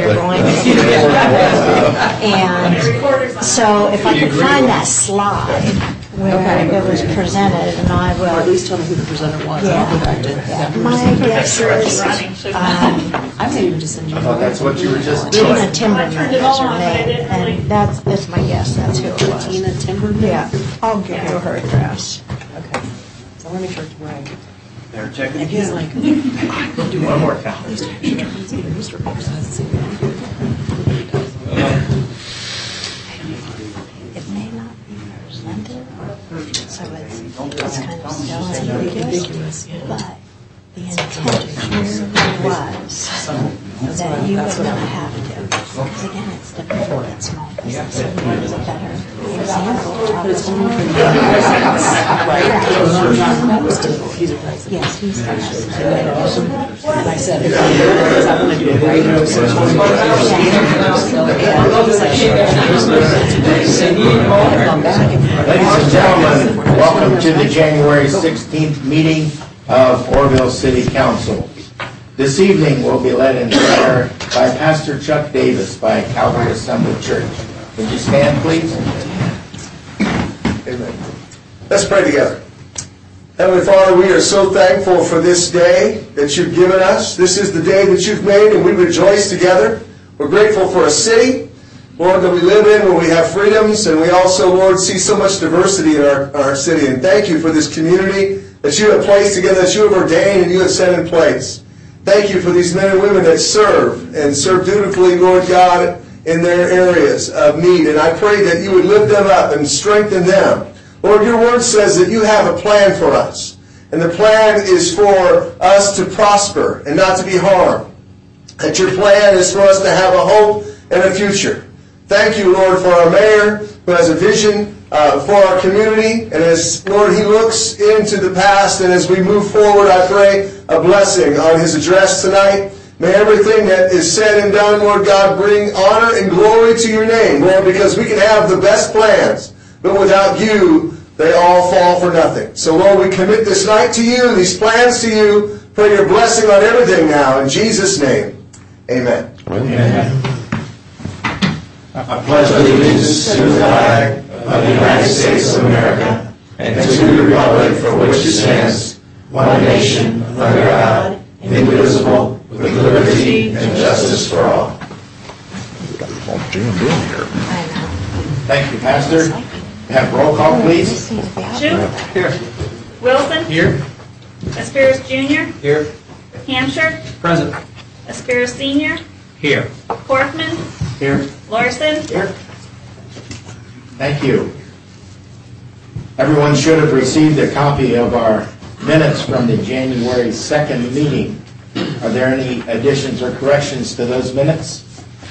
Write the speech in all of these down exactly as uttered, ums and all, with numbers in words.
you're going to. And so if I could find that slide where it was presented, and I will. Or at least tell me who the presenter was. Yeah. I'll go back to Yeah. My guess is um, I may even just send you. Oh, that's what you were just doing. Tina Timberman is her name, and that's, that's my guess, that's who it was. Tina Timberman? Yeah, I'll give you her address. Okay. So I want to make sure it's right. They're checking And he's again. like, Do one more count. please don't shoot it. It's even newspaper. It doesn't say that. It may not be presented, so it's, it's kind of still ambiguous, but the intent here was that you would not have to, because again, it's difficult at small business, and it's a better example of it's only for the Right. He's a president. Yes, he's the And I said, if I want to do a radio search, I've gone back and. Ladies and gentlemen, welcome to the January sixteenth meeting of Orrville City Council. This evening will be led in prayer by Pastor Chuck Davis by Calvary Assembly Church. Would you stand, please? Amen. Let's pray together. Heavenly Father, we are so thankful for this day that you've given us. This is the day that you've made, and we rejoice together. We're grateful for a city, Lord, that we live in where we have freedoms, and we also, Lord, see so much diversity in our, our city. And thank you for this community that you have placed together, that you have ordained and you have set in place. Thank you for these men and women that serve and serve dutifully, Lord God, in their areas of need. And I pray that you would lift them up and strengthen them. Lord, your word says that you have a plan for us. And the plan is for us to prosper and not to be harmed. That your plan is for us to have a hope and a future. Thank you, Lord, for our mayor who has a vision uh, for our community. And as, Lord, he looks into the past and as we move forward, I pray a blessing on his address tonight. May everything that is said and done, Lord God, bring honor and glory to your name, Lord, because we can have the best plans, but without you, they all fall for nothing. So, Lord, we commit this night to you, these plans to you. Pray your blessing on everything now. In Jesus' name, amen. Amen. I pledge allegiance to the flag of the United States of America and to the republic for which it stands, one nation, under God, indivisible, with liberty and justice for all. We got it all jammed in here. Thank you, Pastor. Have roll call, please. Shoup? Here. Wilson? Here. Aspiris Junior? Here. Hampshire? Present. Aspiris Senior? Here. Korfman? Here. Larson? Here. Thank you. Everyone should have received a copy of our minutes from the January second meeting. Are there any additions or corrections to those minutes?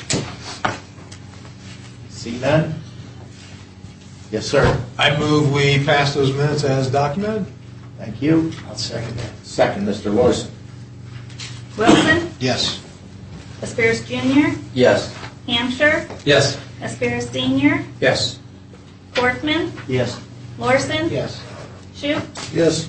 See none? Yes, sir. I move we pass those minutes as documented. Thank you. I'll second that. Second, Mister Larson. Wilson? Yes. Aspiris Junior? Yes. Hampshire? Yes. Aspiris Senior? Yes. Korfman? Yes. Larson? Yes. Shoup? Yes.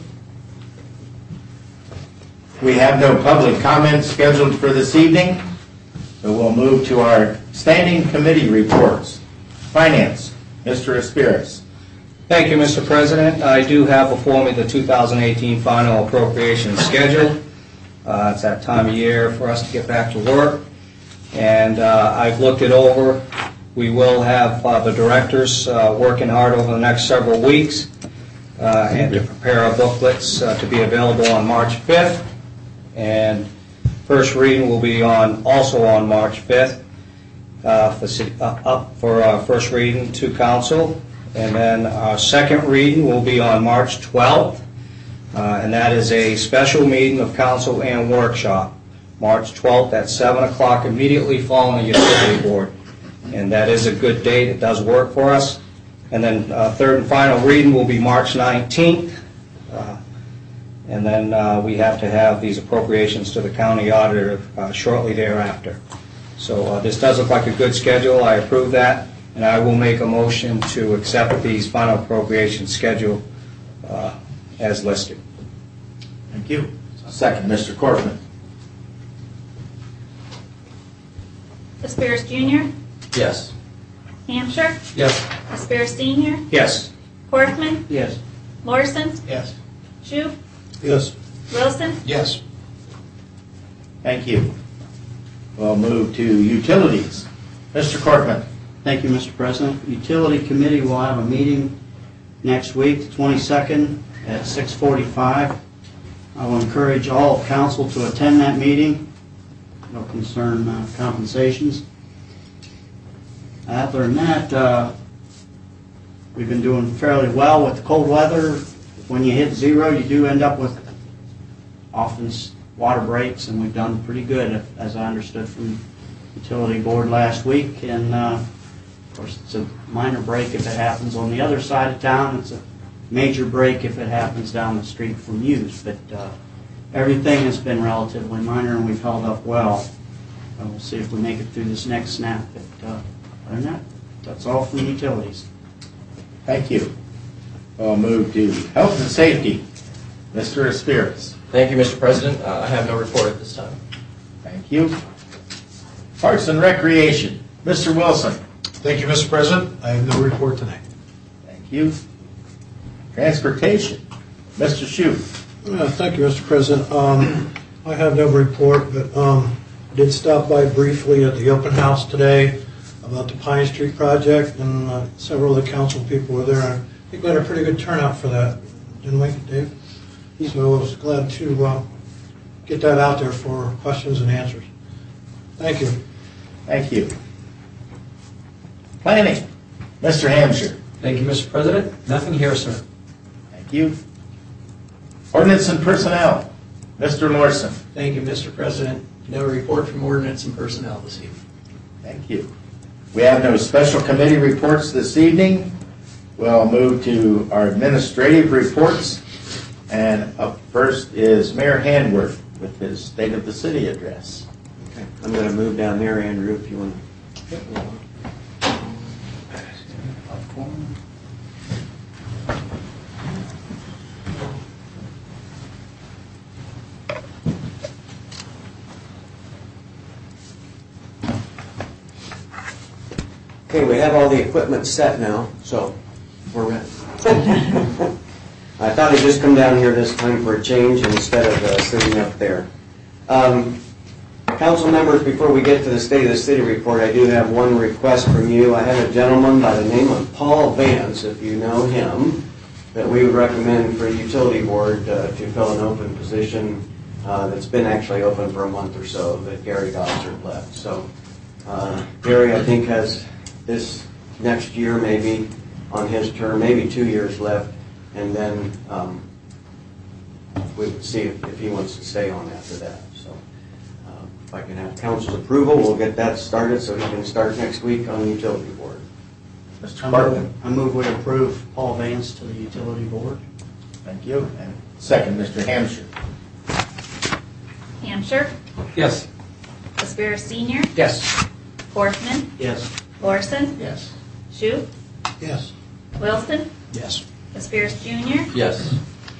We have no public comments scheduled for this evening, so we'll move to our standing committee reports. Finance, Mister Aspiris. Thank you, Mister President. I do have before me the two thousand eighteen final appropriation schedule. Uh, it's that time of year for us to get back to work, and uh, I've looked it over. We will have uh, the directors uh, working hard over the next several weeks uh, and to prepare our booklets uh, to be available on March fifth. And first reading will be on also on March fifth uh, for, uh, up for uh, first reading to council. And then our second reading will be on March twelfth, uh, and that is a special meeting of council and workshop. March twelfth at seven o'clock immediately following the utility board. And that is a good date. It does work for us. And then uh, third and final reading will be March nineteenth. Uh, and then uh, we have to have these appropriations to the county auditor uh, shortly thereafter. So uh, this does look like a good schedule. I approve that. And I will make a motion to accept these final appropriation schedule uh, as listed. Thank you. Second, Mister Korfman. Aspirus Junior, Yes. Hampshire, Yes. Aspirus Senior, Yes. Corfman, Yes. Morrison, Yes. Shoup, Yes. Wilson, Yes. Thank you. We'll move to utilities. Mister Corkman. Thank you, Mister President. Utility Committee will have a meeting next week, the twenty-second, at six forty-five. I will encourage all of council to attend that meeting. It'll concern uh, compensations. Other than that, uh, we've been doing fairly well with the cold weather. When you hit zero, you do end up with often s- water breaks, and we've done pretty good, as I understood from utility board last week. And uh, of course, it's a minor break if it happens on the other side of town. It's a major break if it happens down the street from Hughes. But uh, everything has been relatively minor, and we've held up well. And we'll see if we make it through this next snap. But uh, other than that, that's all from utilities. Thank you. We'll move to health and safety. Mister Aspirus. Thank you, Mister President. Uh, I have no report at this time. Thank you. Parks and Recreation. Mister Wilson. Thank you, Mister President. I have no report tonight. Thank you. Transportation. Mister Shoup. Uh, Thank you, Mister President. Um, I have no report, but um, I did stop by briefly at the open house today about the Pine Street project, and uh, several of the council people were there. I think we had a pretty good turnout for that, didn't we, Dave? So I was glad to uh, get that out there for questions and answers. Thank you. Thank you. Planning. Mister Hampshire. Thank you, Mister President. Nothing here, sir. Thank you. Ordinance and Personnel. Mister Morrison. Thank you, Mister President. No report from Ordinance and Personnel this evening. Thank you. We have no special committee reports this evening. We'll move to our administrative reports. And up first is Mayor Handworth with his State of the City address. Okay. I'm going to move down there, Andrew, if you want to. Okay, we have all the equipment set now, so we're ready. I thought I'd just come down here this time for a change instead of uh, sitting up there. Um, council members, before we get to the State of the City report, I do have one request from you. I have a gentleman by the name of Paul Vance, if you know him, that we would recommend for the utility board uh, to fill an open position uh, that's been actually open for a month or so, that Gary Gossard left. So uh, Gary, I think, has this next year maybe on his term, maybe two years left, and then um, we would see if, if he wants to stay on after that. So uh, if I can have council's approval, we'll get that started so he can start next week on the utility board. Mister Barton. I move we approve Paul Vance to the utility board. Thank you. And second, Mister Hampshire. Hampshire, Yes. Aspirus Senior, Yes. Corfman, Yes. Morrison, Yes. Shoup, Yes. Wilson, Yes. Aspirus Junior, Yes.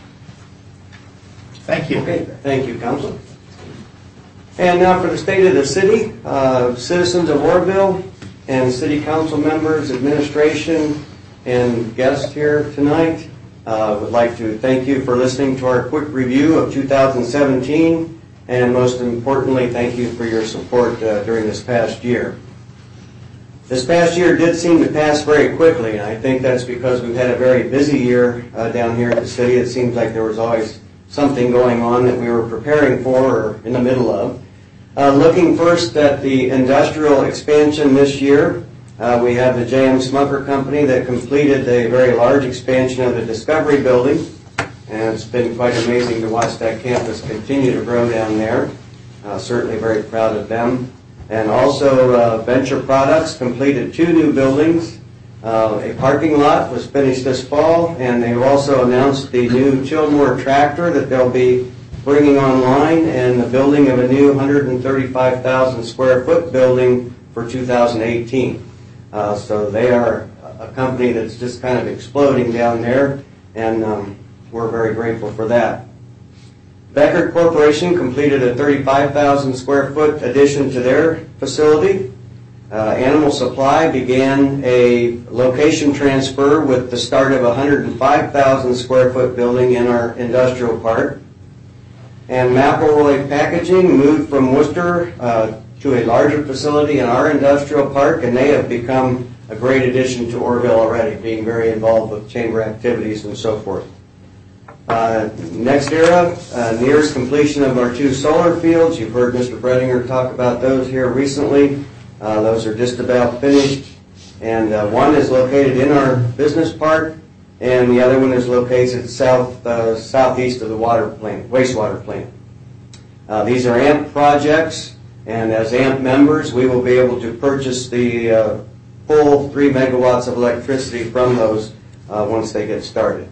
Thank you. Okay, thank you, council. And now for the State of the City, uh, citizens of Orville and city council members, administration, and guests here tonight. Uh, would like to thank you for listening to our quick review of two thousand seventeen, and most importantly, thank you for your support uh, during this past year. This past year did seem to pass very quickly, and I think that's because we've had a very busy year uh, down here at the city. It seems like there was always something going on that we were preparing for or in the middle of. Uh, looking first at the industrial expansion this year, uh, we have the J M Smucker Company that completed a very large expansion of the Discovery Building, and it's been quite amazing to watch that campus continue to grow down there. Uh, certainly very proud of them. And also uh, Venture Products completed two new buildings. Uh, a parking lot was finished this fall, and they've also announced the new Chillmore tractor that they'll be bringing online, and the building of a new one hundred thirty-five thousand square foot building for two thousand eighteen. Uh, so they are a company that's just kind of exploding down there, and um, we're very grateful for that. Beckert Corporation completed a thirty-five thousand square foot addition to their facility, Uh, Animal Supply began a location transfer with the start of a one hundred five thousand square foot building in our industrial park. And McElroy Packaging moved from Worcester uh, to a larger facility in our industrial park, and they have become a great addition to Orrville already, being very involved with chamber activities and so forth. Uh, next era uh, nears completion of our two solar fields. You've heard Mister Bredinger talk about those here recently. Uh, those are just about finished, and uh, one is located in our business park, and the other one is located south uh, southeast of the water plant, wastewater plant. Uh, these are A M P projects, and as A M P members, we will be able to purchase the uh, full three megawatts of electricity from those uh, once they get started.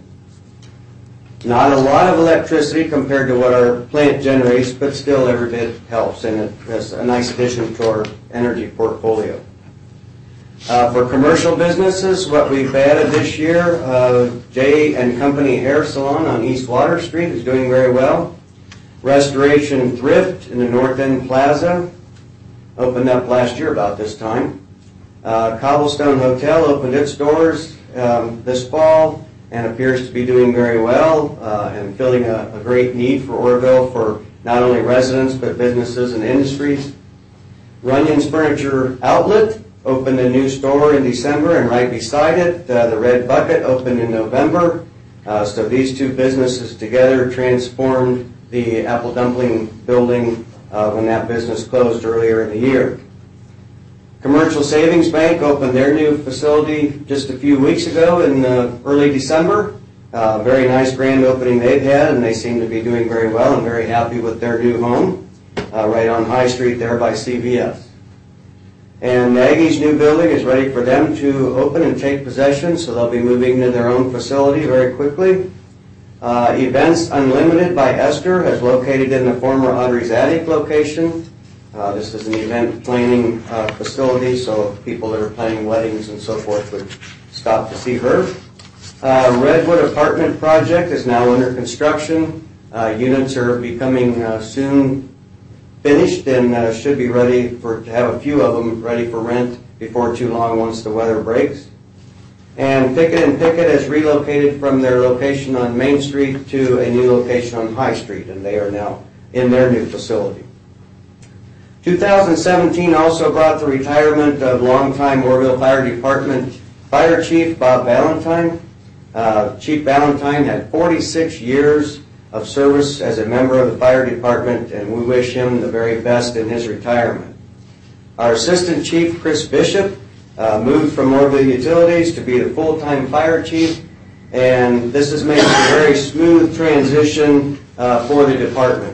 Not a lot of electricity compared to what our plant generates, but still every bit helps, and it's a nice addition to our energy portfolio. Uh, for commercial businesses, what we've added this year, uh, J and Company Hair Salon on East Water Street is doing very well. Restoration Thrift in the North End Plaza opened up last year about this time. Uh, Cobblestone Hotel opened its doors um, this fall and appears to be doing very well uh, and filling a, a great need for Orrville for not only residents but businesses and industries. Runyon's Furniture Outlet opened a new store in December, and right beside it, uh, the Red Bucket opened in November. Uh, so these two businesses together transformed the Apple Dumpling building uh, when that business closed earlier in the year. Commercial Savings Bank opened their new facility just a few weeks ago in uh, early December. Uh, very nice grand opening they've had, and they seem to be doing very well and very happy with their new home uh, right on High Street there by C V S. And Aggie's new building is ready for them to open and take possession, so they'll be moving to their own facility very quickly. Uh, Events Unlimited by Esther is located in the former Audrey's Attic location. Uh, this is an event planning uh, facility, so people that are planning weddings and so forth would stop to see her. Uh, Redwood Apartment Project is now under construction. Uh, units are becoming uh, soon finished and uh, should be ready for to have a few of them ready for rent before too long once the weather breaks. And Pickett and Pickett has relocated from their location on Main Street to a new location on High Street, and they are now in their new facility. two thousand seventeen also brought the retirement of longtime Orrville Fire Department Fire Chief Bob Valentine. Uh, Chief Valentine had forty-six years of service as a member of the fire department, and we wish him the very best in his retirement. Our Assistant Chief, Chris Bishop, uh, moved from Orrville Utilities to be the full-time fire chief, and this has made a very smooth transition uh, for the department.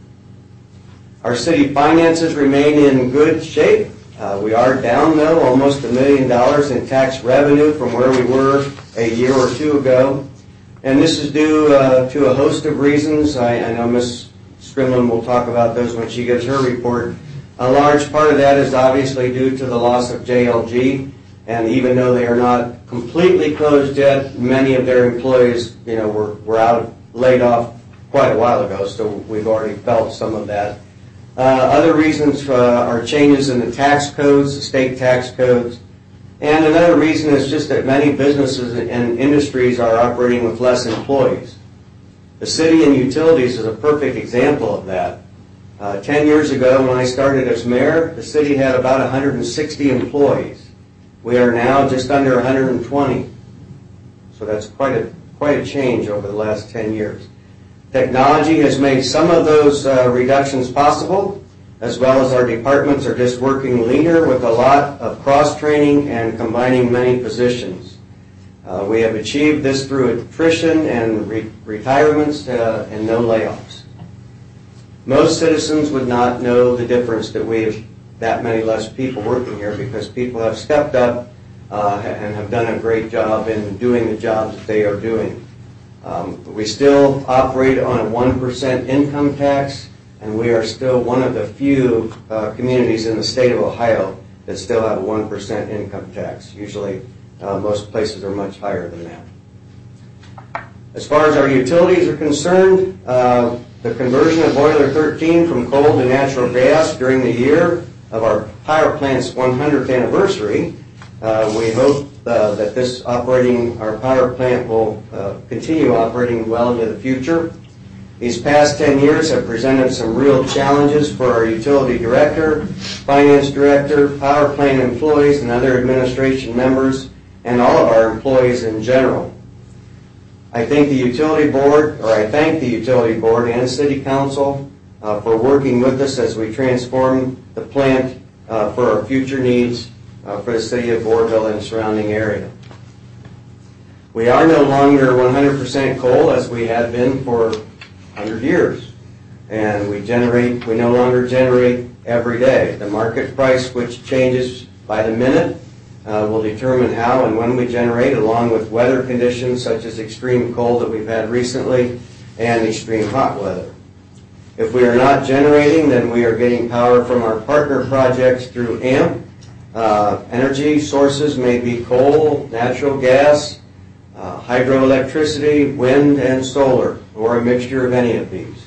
Our city finances remain in good shape. Uh, we are down, though, almost a million dollars in tax revenue from where we were a year or two ago. And this is due uh, to a host of reasons. I, I know Miz Strimlin will talk about those when she gives her report. A large part of that is obviously due to the loss of J L G. And even though they are not completely closed yet, many of their employees, you know, were, were out, laid off quite a while ago. So we've already felt some of that. Uh, other reasons uh, are changes in the tax codes, the state tax codes. And another reason is just that many businesses and industries are operating with less employees. The city and utilities is a perfect example of that. Uh, ten years ago when I started as mayor, the city had about one hundred sixty employees. We are now just under one hundred twenty. So that's quite a, quite a change over the last ten years. Technology has made some of those uh, reductions possible, as well as our departments are just working leaner with a lot of cross-training and combining many positions. Uh, we have achieved this through attrition and re retirements uh, and no layoffs. Most citizens would not know the difference that we have that many less people working here, because people have stepped up uh, and have done a great job in doing the jobs that they are doing. Um, we still operate on a one percent income tax, and we are still one of the few uh, communities in the state of Ohio that still have a one percent income tax. Usually, uh, most places are much higher than that. As far as our utilities are concerned, uh, the conversion of Boiler thirteen from coal to natural gas during the year of our power plant's one hundredth anniversary. Uh, we hope uh, that this operating, our power plant will uh, continue operating well into the future. These past ten years have presented some real challenges for our utility director, finance director, power plant employees, and other administration members, and all of our employees in general. I thank the utility board, or I thank the utility board and city council uh, for working with us as we transform the plant uh, for our future needs uh, for the city of Warville and surrounding area. We are no longer one hundred percent coal as we have been for one hundred years, and we generate. We no longer generate every day. The market price, which changes by the minute, uh, will determine how and when we generate, along with weather conditions such as extreme cold that we've had recently and extreme hot weather. If we are not generating, then we are getting power from our partner projects through A M P. Uh, energy sources may be coal, natural gas, uh, hydroelectricity, wind, and solar, or a mixture of any of these.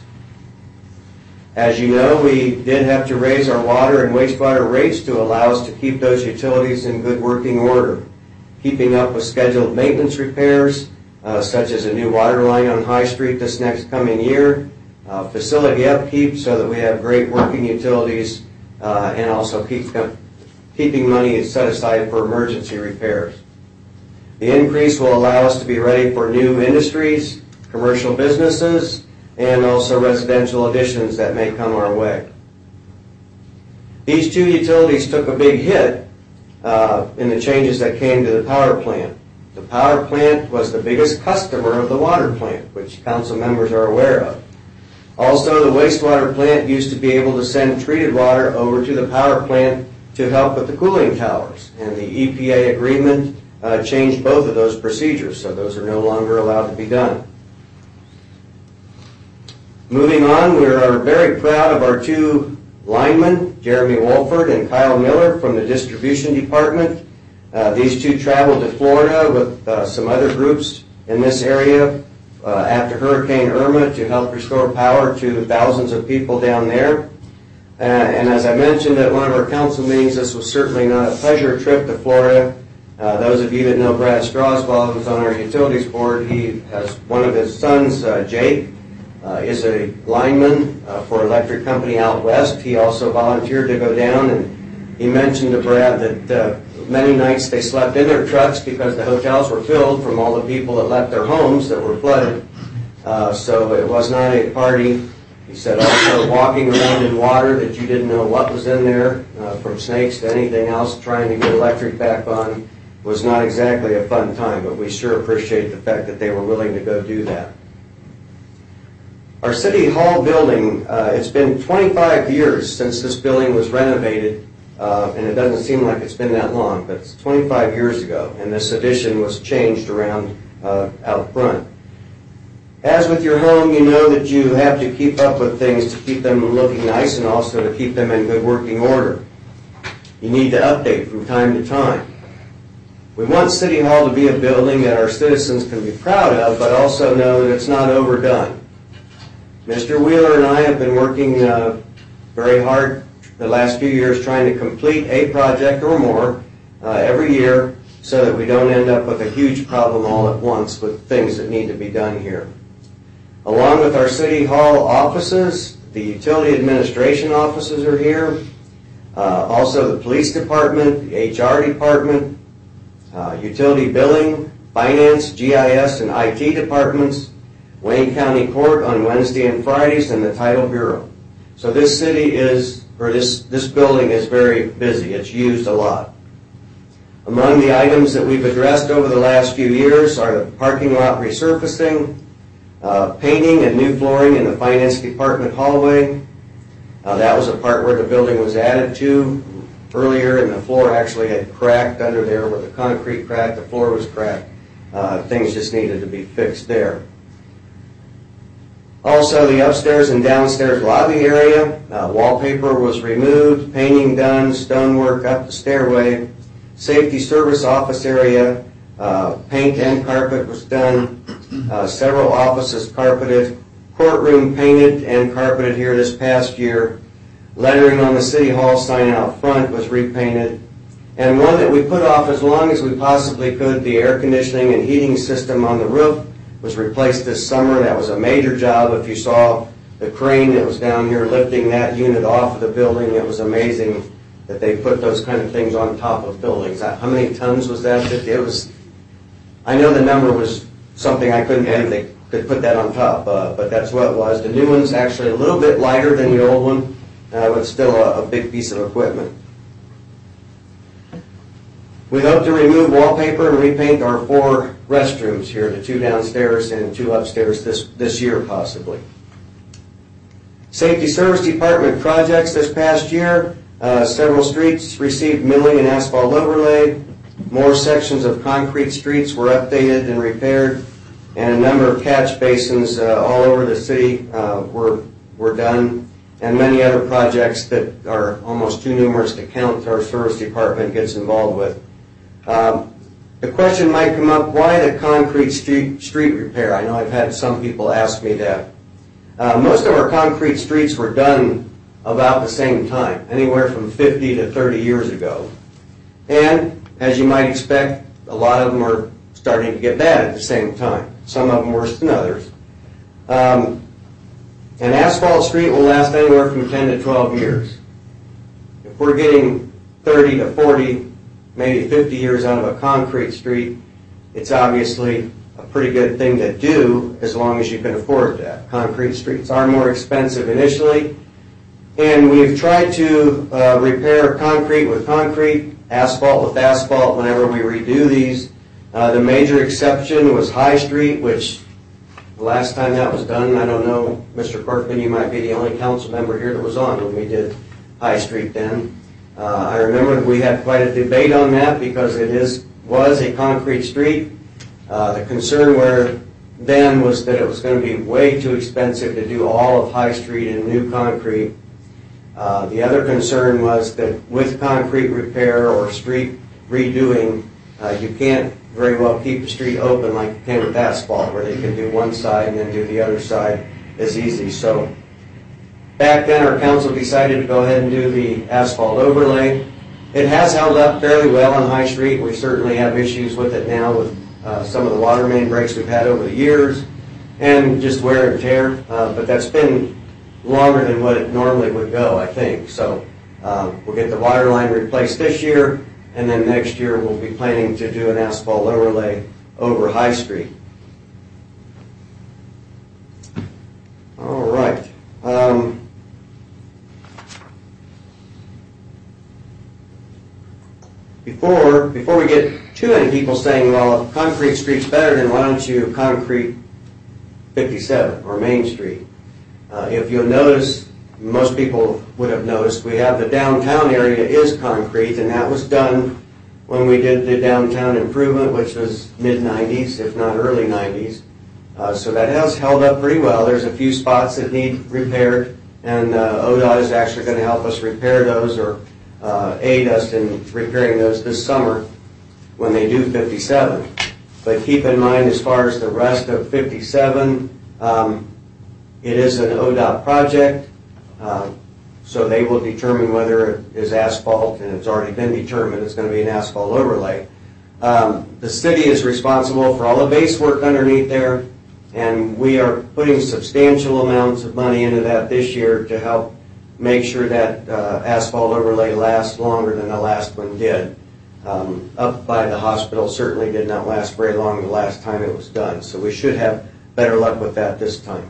As you know, we did have to raise our water and wastewater rates to allow us to keep those utilities in good working order, keeping up with scheduled maintenance repairs, uh, such as a new water line on High Street this next coming year, uh, facility upkeep so that we have great working utilities, uh, and also keep them, keeping money set aside for emergency repairs. The increase will allow us to be ready for new industries, commercial businesses, and also residential additions that may come our way. These two utilities took a big hit uh, in the changes that came to the power plant. The power plant was the biggest customer of the water plant, which council members are aware of. Also, the wastewater plant used to be able to send treated water over to the power plant to help with the cooling towers, and the E P A agreement uh, changed both of those procedures, so those are no longer allowed to be done. Moving on, we are very proud of our two linemen, Jeremy Wolford and Kyle Miller from the distribution department. Uh, these two traveled to Florida with uh, some other groups in this area uh, after Hurricane Irma to help restore power to thousands of people down there. Uh, and as I mentioned at one of our council meetings, this was certainly not a pleasure trip to Florida. Uh, those of you that know Brad Strasbaugh, who's on our utilities board, he has one of his sons, uh, Jake, uh, is a lineman uh, for electric company out west. He also volunteered to go down, and he mentioned to Brad that uh, many nights they slept in their trucks because the hotels were filled from all the people that left their homes that were flooded. Uh, so it was not a party. He said also walking around in water that you didn't know what was in there, uh, from snakes to anything else, trying to get electric back on, was not exactly a fun time, but we sure appreciate the fact that they were willing to go do that. Our City Hall building, uh, it's been twenty-five years since this building was renovated, uh, and it doesn't seem like it's been that long, but it's twenty-five years ago, and this addition was changed around uh, out front. As with your home, you know that you have to keep up with things to keep them looking nice and also to keep them in good working order. You need to update from time to time. We want City Hall to be a building that our citizens can be proud of, but also know that it's not overdone. Mister Wheeler and I have been working uh, very hard the last few years trying to complete a project or more uh, every year so that we don't end up with a huge problem all at once with things that need to be done here. Along with our City Hall offices, the utility administration offices are here, uh, also the police department, the H R department, uh, utility billing, finance, G I S, and I T departments, Wayne County Court on Wednesday and Fridays, and the Title Bureau. So this city is, or this, this building is very busy. It's used a lot. Among the items that we've addressed over the last few years are the parking lot resurfacing, uh, painting and new flooring in the finance department hallway. Uh, that was a part where the building was added to earlier, and the floor actually had cracked under there where the concrete cracked, the floor was cracked. Uh, things just needed to be fixed there. Also, the upstairs and downstairs lobby area, uh, wallpaper was removed, painting done, stonework up the stairway, safety service office area, uh, paint and carpet was done, uh, several offices carpeted, courtroom painted and carpeted here this past year. Lettering on the City Hall sign out front was repainted. And one that we put off as long as we possibly could, the air conditioning and heating system on the roof, was replaced this summer. That was a major job. If you saw the crane that was down here lifting that unit off of the building, it was amazing that they put those kind of things on top of buildings. How many tons was that? It was, I know the number was something I couldn't believe they could put that on top, uh, but that's what it was. The new one's actually a little bit lighter than the old one, uh, but still a, a big piece of equipment. We hope to remove wallpaper and repaint our four restrooms here, the two downstairs and two upstairs this, this year possibly. Safety Service Department projects this past year. Uh, several streets received milling and asphalt overlay. More sections of concrete streets were updated and repaired. And a number of catch basins uh, all over the city uh, were, were done. And many other projects that are almost too numerous to count our service department gets involved with. Um, the question might come up, why the concrete street, street repair? I know I've had some people ask me that. Uh, most of our concrete streets were done about the same time, anywhere from fifty to thirty years ago. And as you might expect, a lot of them are starting to get bad at the same time. Some of them worse than others. Um, an asphalt street will last anywhere from ten to twelve years. If we're getting thirty to forty, maybe fifty years out of a concrete street, it's obviously a pretty good thing to do as long as you can afford that. Concrete streets are more expensive initially, and we've tried to uh, repair concrete with concrete, asphalt with asphalt whenever we redo these. Uh, the major exception was High Street, which the last time that was done, I don't know, Mister Corkman, you might be the only council member here that was on when we did High Street then. Uh, I remember that we had quite a debate on that because it is was a concrete street. Uh, the concern where then was that it was going to be way too expensive to do all of High Street in new concrete. Uh, the other concern was that with concrete repair or street redoing, uh, you can't very well keep the street open like you can with asphalt, where they can do one side and then do the other side as easy. So back then our council decided to go ahead and do the asphalt overlay. It has held up fairly well on High Street. We certainly have issues with it now with uh, some of the water main breaks we've had over the years and just wear and tear, uh, but that's been longer than what it normally would go, I think. So uh, we'll get the water line replaced this year, and then next year we'll be planning to do an asphalt overlay over High Street. All right. Um, Before, before we get too many people saying, well, if concrete street's better, then why don't you concrete fifty-seven or Main Street? Uh, if you'll notice, most people would have noticed, we have the downtown area is concrete, and that was done when we did the downtown improvement, which was mid nineties, if not early nineties. Uh, so that has held up pretty well. There's a few spots that need repaired, and uh, O D O T is actually going to help us repair those or Uh, aid us in repairing those this summer when they do fifty-seven. But keep in mind, as far as the rest of fifty-seven, um, it is an O D O T project, uh, so they will determine whether it is asphalt, and it's already been determined it's going to be an asphalt overlay. Um, the city is responsible for all the base work underneath there, and we are putting substantial amounts of money into that this year to help make sure that uh, asphalt overlay lasts longer than the last one did. Um, up by the hospital certainly did not last very long the last time it was done, so we should have better luck with that this time.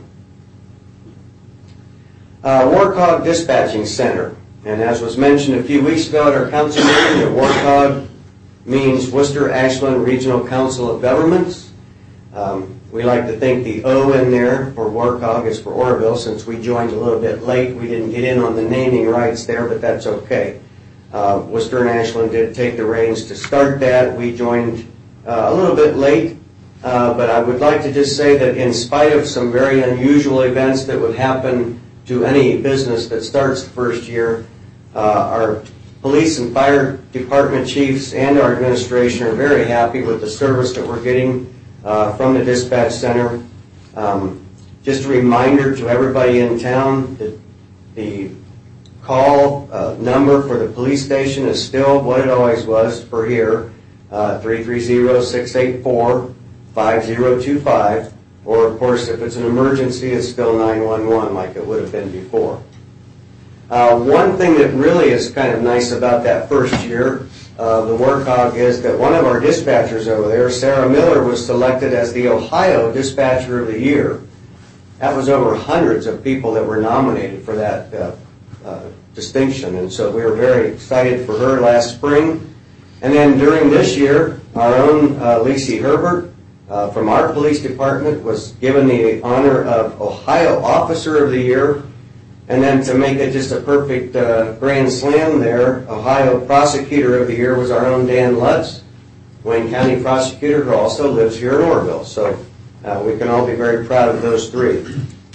Uh, Warcog Dispatching Center, and as was mentioned a few weeks ago at our council meeting, the Warcog means Worcester Ashland Regional Council of Governments. Um, We like to think the O in there for Warcog is for Oroville. Since we joined a little bit late, we didn't get in on the naming rights there, but that's okay. Uh, Worcester and Ashland did take the reins to start that. We joined uh, a little bit late, uh, but I would like to just say that in spite of some very unusual events that would happen to any business that starts the first year, uh, our police and fire department chiefs and our administration are very happy with the service that we're getting Uh, from the dispatch center. Um, just a reminder to everybody in town that the call uh, number for the police station is still what it always was for here, uh, three three zero, six eight four, five zero two five, or of course if it's an emergency it's still nine one one like it would have been before. Uh, one thing that really is kind of nice about that first year of the WORCOG is that one of our dispatchers over there, Sarah Miller, was selected as the Ohio Dispatcher of the Year. That was over hundreds of people that were nominated for that uh, uh, distinction, and so we were very excited for her last spring. And then during this year, our own uh, Lacey Herbert uh, from our police department was given the honor of Ohio Officer of the Year. And then to make it just a perfect uh, grand slam there, Ohio Prosecutor of the Year was our own Dan Lutz, Wayne County Prosecutor, who also lives here in Orrville. So uh, we can all be very proud of those three.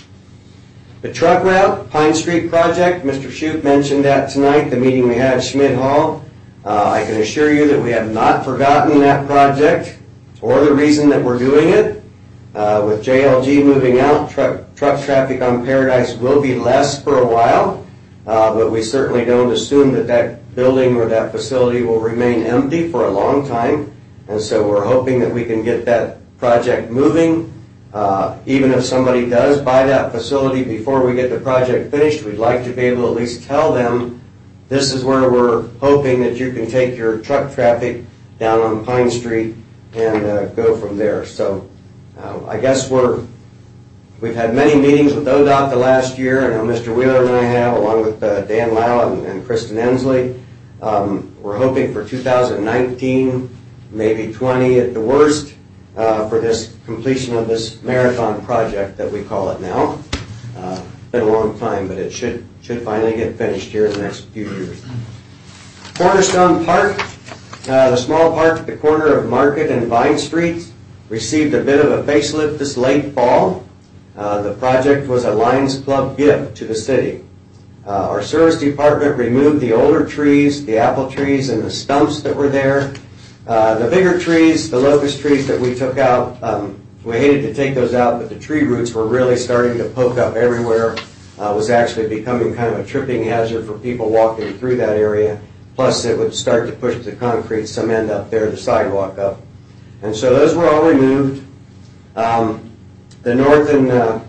The truck route, Pine Street project, Mister Shoup mentioned that tonight, the meeting we had at Schmidt Hall. Uh, I can assure you that we have not forgotten that project or the reason that we're doing it. Uh, with J L G moving out, truck, truck traffic on Paradise will be less for a while, uh, but we certainly don't assume that that building or that facility will remain empty for a long time. And so we're hoping that we can get that project moving. Uh, even if somebody does buy that facility before we get the project finished, we'd like to be able to at least tell them this is where we're hoping that you can take your truck traffic down on Pine Street and uh, go from there. So uh, I guess we're, we've had many meetings with O D O T the last year. I know Mister Wheeler and I have, along with uh, Dan Lau and, and Kristen Ensley. Um, we're hoping for two thousand nineteen, maybe twenty at the worst, uh, for this completion of this marathon project that we call it now. Uh, been a long time, but it should should finally get finished here in the next few years. Cornerstone Park, uh, the small park at the corner of Market and Vine Streets, received a bit of a facelift this late fall. Uh, the project was a Lions Club gift to the city. Uh, our service department removed the older trees, the apple trees, and the stumps that were there. Uh, the bigger trees, the locust trees that we took out, um, we hated to take those out, but the tree roots were really starting to poke up everywhere. Uh, was actually becoming kind of a tripping hazard for people walking through that area. Plus, it would start to push the concrete cement up there, the sidewalk up. And so those were all removed. Um, the north and, uh,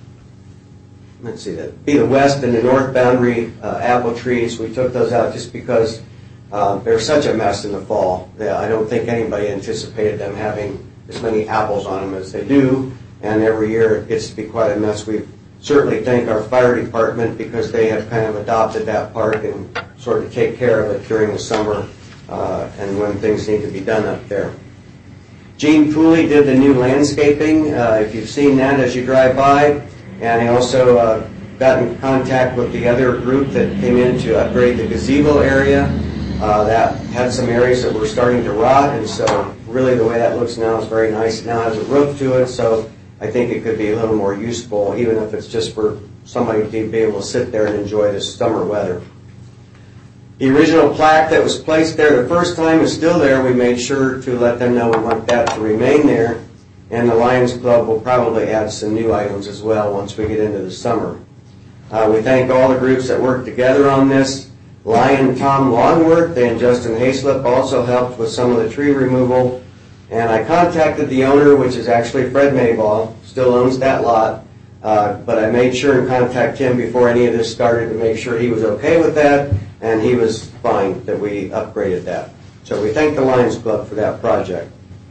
let's see, that be the west and the north boundary uh, apple trees, we took those out just because uh, they're such a mess in the fall. Yeah, I don't think anybody anticipated them having as many apples on them as they do. And every year it gets to be quite a mess. We certainly thank our fire department because they have kind of adopted that park and sort of take care of it during the summer uh, and when things need to be done up there. Gene Pooley did the new landscaping, uh, if you've seen that as you drive by, and he also uh, got in contact with the other group that came in to upgrade the gazebo area. Uh, that had some areas that were starting to rot, and so really the way that looks now is very nice. It now has a roof to it, so I think it could be a little more useful, even if it's just for somebody to be able to sit there and enjoy this summer weather. The original plaque that was placed there the first time is still there. We made sure to let them know we want that to remain there. And the Lions Club will probably add some new items as well once we get into the summer. Uh, we thank all the groups that worked together on this. Lion Tom Longworth and Justin Hayslip also helped with some of the tree removal. And I contacted the owner, which is actually Fred Mayball, still owns that lot. Uh, but I made sure and contact him before any of this started to make sure he was okay with that. And he was fine that we upgraded that. So we thank the Lions Club for that project.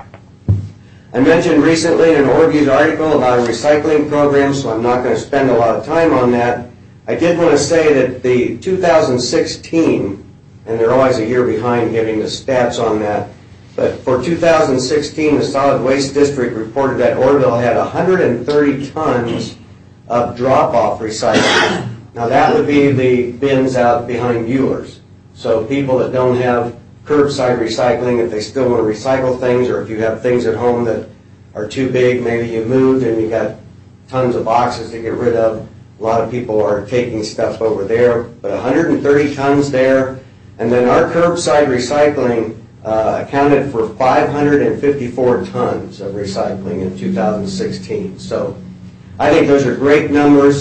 I mentioned recently in an Orviews article about a recycling program, so I'm not going to spend a lot of time on that. I did want to say that the two thousand sixteen, and they're always a year behind giving the stats on that, but for two thousand sixteen, the Solid Waste District reported that Orrville had one hundred thirty tons of drop-off recycling. Now that would be the bins out behind Bueller's. So people that don't have curbside recycling, if they still want to recycle things, or if you have things at home that are too big, maybe you moved and you got tons of boxes to get rid of. A lot of people are taking stuff over there, but one hundred thirty tons there. And then our curbside recycling uh, accounted for five hundred fifty-four tons of recycling in two thousand sixteen. So I think those are great numbers.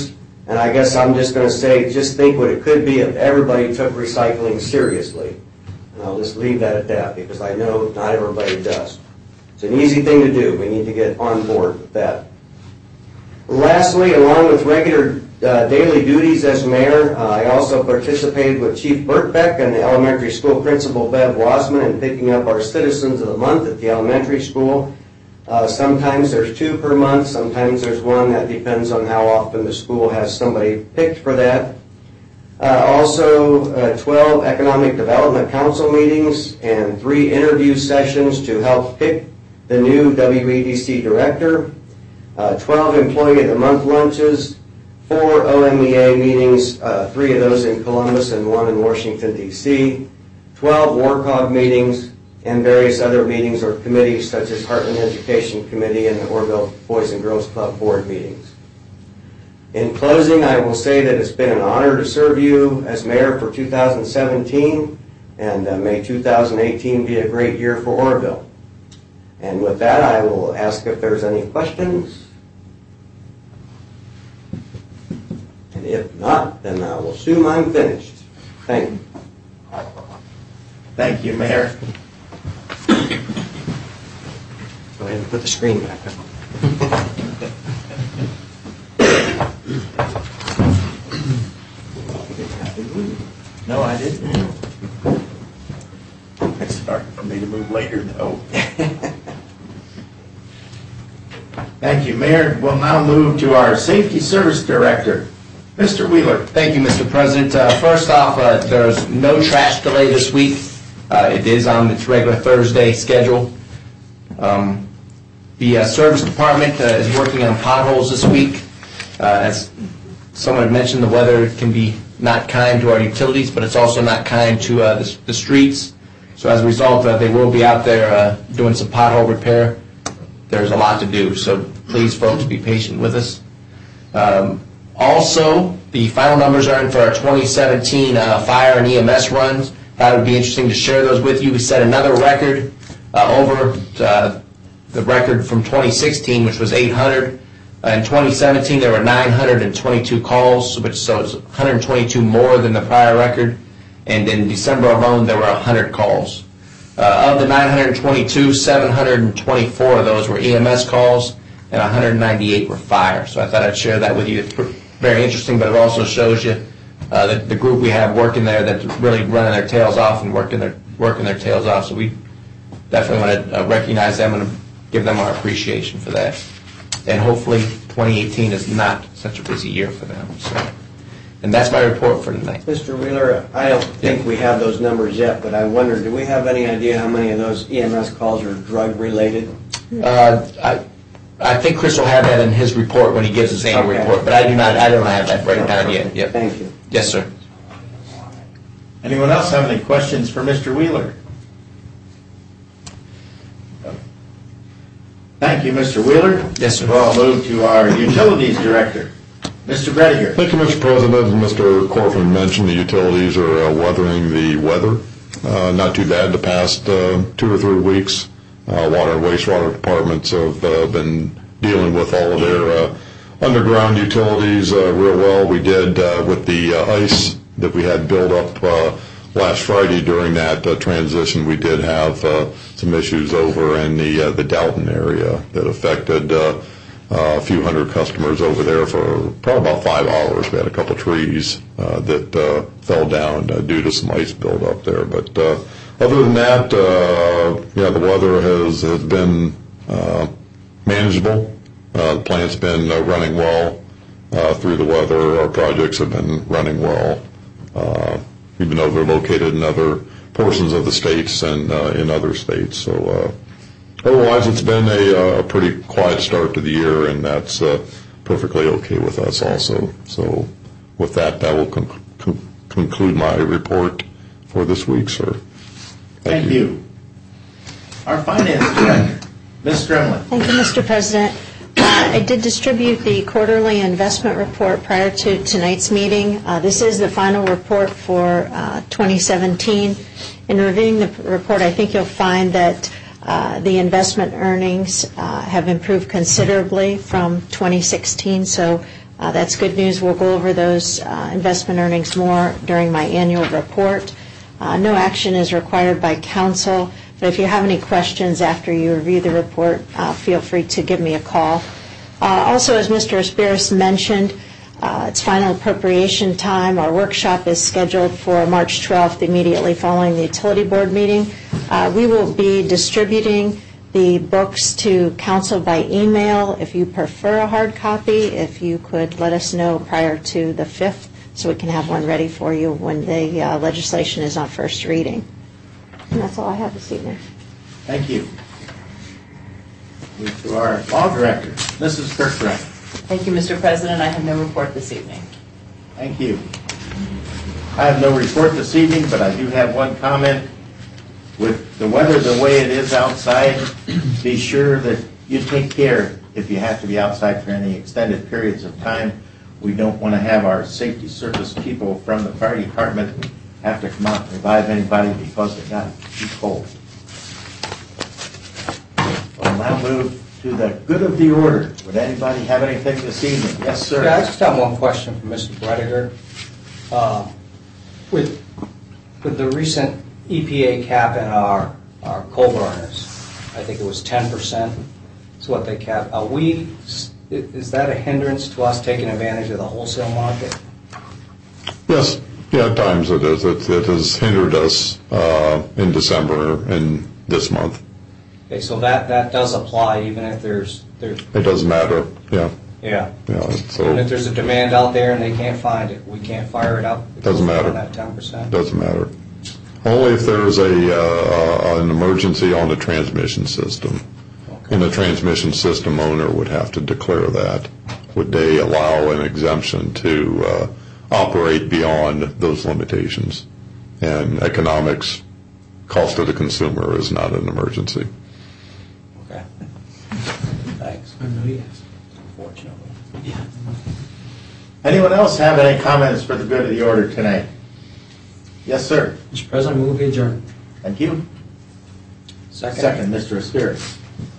And I guess I'm just going to say, just think what it could be if everybody took recycling seriously. And I'll just leave that at that, because I know not everybody does. It's an easy thing to do. We need to get on board with that. Lastly, along with regular uh, daily duties as mayor, uh, I also participated with Chief Burt Beck and the elementary school principal Bev Wasman in picking up our Citizens of the Month at the elementary school. Uh, sometimes there's two per month, sometimes there's one. That depends on how often the school has somebody picked for that. Uh, also, uh, twelve Economic Development Council meetings and three interview sessions to help pick the new W E D C director. Uh, twelve Employee of the Month lunches, four O M E A meetings, uh, three of those in Columbus and one in Washington, D C, twelve WARCOG meetings, and various other meetings or committees such as Heartland Education Committee and the Orville Boys and Girls Club board meetings. In closing, I will say that it's been an honor to serve you as mayor for two thousand seventeen, and uh, may two thousand eighteen be a great year for Orville. And with that, I will ask if there's any questions. And if not, then I will assume I'm finished. Thank you. Thank you, Mayor. Go ahead and put the screen back up. No, I didn't. It's hard for me to move later, though. Thank you, Mayor. We'll now move to our Safety Service Director, Mister Wheeler. Thank you, Mister President. Uh, first off, uh, there's no trash delay this week. Uh, it is on its regular Thursday schedule. Um, the uh, service department uh, is working on potholes this week. Uh, as someone had mentioned, the weather can be not kind to our utilities, but it's also not kind to uh, the, the streets. So as a result, uh, they will be out there uh, doing some pothole repair. There's a lot to do, so please, folks, be patient with us. Um, also, the final numbers are in for our twenty seventeen uh, fire and E M S runs. That would be interesting to share those with you. We set another record uh, over uh, the record from twenty sixteen, which was eight hundred. Uh, in twenty seventeen, there were nine hundred twenty-two calls, which so it's one hundred twenty-two more than the prior record. And in December alone, there were one hundred calls. Uh, of the nine hundred twenty-two, seven hundred twenty-four of those were E M S calls, and one hundred ninety-eight were fire. So I thought I'd share that with you. It's very interesting, but it also shows you uh, that the group we have working there that's really running their tails off and working their working their tails off. So we definitely want to uh, recognize them and give them our appreciation for that. And hopefully twenty eighteen is not such a busy year for them. So. And that's my report for tonight. Mister Wheeler, I don't think yeah. we have those numbers yet, but I wonder, do we have any idea how many of those E M S calls are drug-related? Uh, I, I think Chris will have that in his report when he gives his annual okay. report, but I do not. I don't have that breakdown down yet. Yep. Thank you. Yes, sir. Anyone else have any questions for Mister Wheeler? Thank you, Mister Wheeler. Yes, sir. We'll move to our Utilities Director, Mister Brediger. Thank you, Mister President. As Mister Corfin mentioned, the utilities are uh, weathering the weather. Uh, not too bad the past uh, two or three weeks. Uh, water and wastewater departments have uh, been dealing with all of their uh, underground utilities uh, real well. We did uh, with the uh, ice that we had built up uh, last Friday during that uh, transition. We did have uh, some issues over in the uh, the Dalton area that affected uh, uh, a few hundred customers over there for probably about five hours. We had a couple trees uh, that uh, fell down uh, due to some ice buildup there. But uh, other than that, uh, yeah, the weather has, has been uh, manageable. Uh, the plant's been uh, running well uh, through the weather. Our projects have been running well. Uh, even though they're located in other portions of the states and uh, in other states. So uh, otherwise, it's been a, a pretty quiet start to the year, and that's uh, perfectly okay with us also. So with that, that will con- con- conclude my report for this week, sir. Thank, Thank you. you. Our Finance Director, Miz Stremlin. Thank you, Mister President. Uh, I did distribute the quarterly investment report prior to tonight's meeting. Uh, this is the final report for uh, twenty seventeen. In reviewing the report, I think you'll find that uh, the investment earnings uh, have improved considerably from twenty sixteen. So Uh, That's good news. We'll go over those uh, investment earnings more during my annual report. Uh, No action is required by council, but if you have any questions after you review the report, uh, feel free to give me a call. Uh, Also, as Mister Aspiris mentioned, uh, it's final appropriation time. Our workshop is scheduled for March twelfth, immediately following the utility board meeting. Uh, We will be distributing the books to council by email. If you prefer a hard copy, if you could let us know prior to the fifth so we can have one ready for you when the uh, legislation is on first reading. And that's all I have this evening. Thank you. Move to our law director, Missus Kirkbride. Thank you, Mister President. I have no report this evening. Thank you. I have no report this evening, but I do have one comment. With the weather the way it is outside, be sure that you take care if you have to be outside for any extended periods of time. We don't want to have our safety service people from the fire department have to come out and revive anybody because they got too cold. We'll now move to the good of the order. Would anybody have anything this evening? Yes, sir. Yeah, I just have one question for Mister Brediger. Uh, With, with the recent E P A cap in our, our coal burners, I think it was ten percent is what they cap. Are we, is that a hindrance to us taking advantage of the wholesale market? Yes, yeah, at times it is. It, it has hindered us uh, in December and this month. Okay, so that, that does apply even if there's, there's, It doesn't matter, yeah. yeah. Yeah, so And if there's a demand out there and they can't find it, we can't fire it up? because Doesn't we're matter. on that ten percent? doesn't matter. Only if there's a uh, an emergency on the transmission system. Okay. And the transmission system owner would have to declare that. Would they allow an exemption to uh, operate beyond those limitations? And economics, cost to the consumer is not an emergency. Okay. Thanks. I know, yes. Unfortunately. Yeah. Anyone else have any comments for the good of the order tonight? Yes, sir. Mister President, I move we adjourn. Thank you. Second. Second, Mister Aspiris.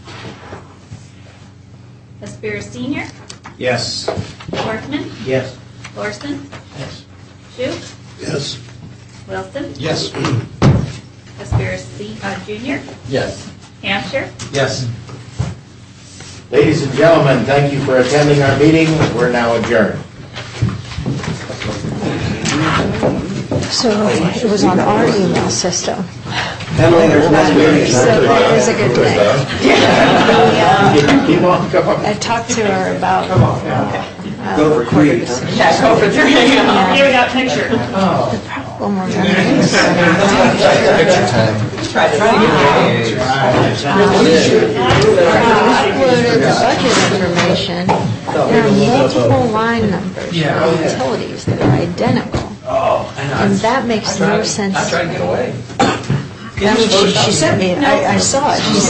Aspiris Senior, Yes. Workman, Yes. Larson, Yes. Shu, Yes. Wilson, Yes. Aspiris Se- uh, Junior, Yes. Hampshire. Yes. Ladies and gentlemen, thank you for attending our meeting. We're now adjourned. So it was on our email system. Emily, there's one meeting. So that was a good thing. Keep on, come on. I talked to her about uh, Go for three, recording. huh? Yeah, go for three. Here we got a picture. The problem we're having is Picture time. Try to get it. I uploaded the budget information. There are multiple line numbers for utilities that are identical. Oh, I know. And that makes no sense. I tried to get away. I mean, she, she sent me, it. I, I saw it. She